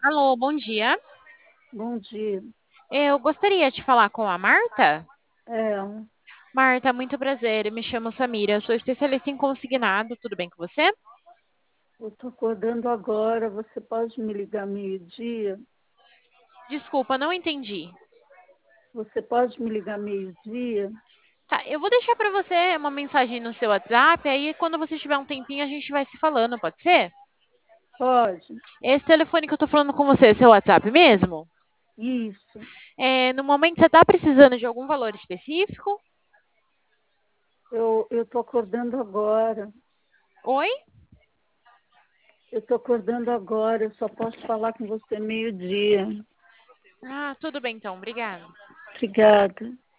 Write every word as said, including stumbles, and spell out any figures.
Alô, bom dia. Bom dia. Eu gostaria de falar com a Marta. É, Marta, muito prazer. Me chamo Samira, sou especialista em consignado. Tudo bem com você? eu estou acordando agora. Você pode me ligar meio-dia? Desculpa, não entendi. Você pode me ligar meio-dia? Tá, eu vou deixar para você uma mensagem no seu WhatsApp, aí quando você tiver um tempinho a gente vai se falando, pode ser? Pode. Esse telefone que eu tô falando com você é seu WhatsApp mesmo? Isso. É, no momento você tá precisando de algum valor específico? Eu eu estou acordando agora. Oi? Eu estou acordando agora. Eu só posso falar com você meio-dia. Ah, tudo bem então, obrigada. Obrigada.